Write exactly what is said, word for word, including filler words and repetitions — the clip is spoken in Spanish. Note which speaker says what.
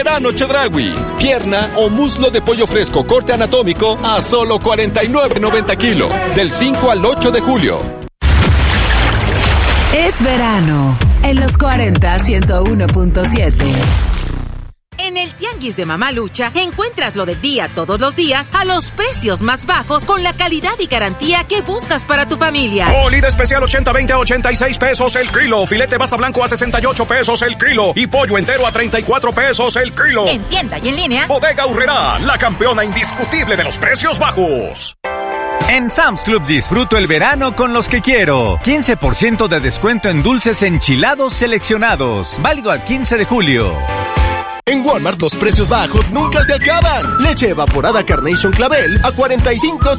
Speaker 1: Verano Chedraui. Pierna o muslo de pollo fresco corte anatómico a solo cuarenta y nueve noventa kilo. Del cinco al ocho de julio.
Speaker 2: Es verano. En los cuarenta, ciento uno punto siete.
Speaker 3: En el Tianguis de Mamalucha encuentras lo del día todos los días a los precios más bajos con la calidad y garantía que buscas para tu familia.
Speaker 4: Molida especial ochenta veinte a ochenta y seis pesos el kilo. Filete basta blanco a sesenta y ocho pesos el kilo. Y pollo entero a treinta y cuatro pesos el kilo.
Speaker 3: En tienda y en línea.
Speaker 4: Bodega Aurrerá, la campeona indiscutible de los precios bajos.
Speaker 5: En Sam's Club disfruto el verano con los que quiero. quince por ciento de descuento en dulces enchilados seleccionados. Válido al quince de julio.
Speaker 6: En Walmart los precios bajos nunca se acaban. Leche evaporada Carnation Clavel a cuarenta y cinco